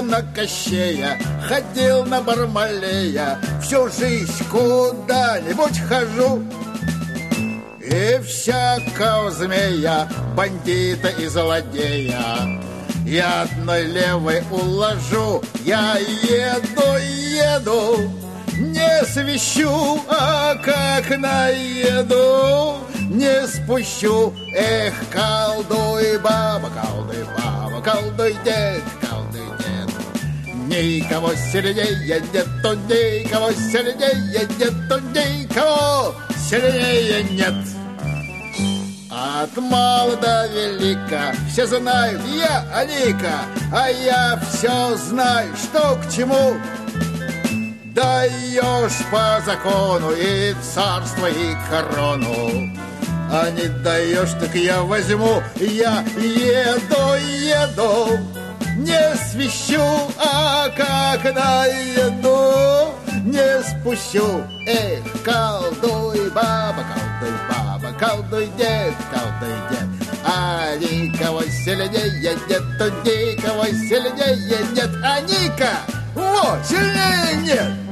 на Кощея, ходил на Бармалея, всю жизнь куда-нибудь хожу. И всякого змея, бандита и злодея я одной левой уложу. Я еду, не свищу, а как наеду, не спущу. Эх, колдуй, баба, колдуй, дед, никого сильнее нету, никого сильнее нету, никого сильнее нет. От мала до велика все знают, я Аника, а я все знаю, что к чему. Даешь по закону и царство, и корону, а не даешь, так я возьму. Я еду, не свищу, а как наеду, не спущу. Эх, колдуй, баба, колдуй, дед, а никого сильнее нету, никого сильнее нет. А Ника, во, сильнее нет.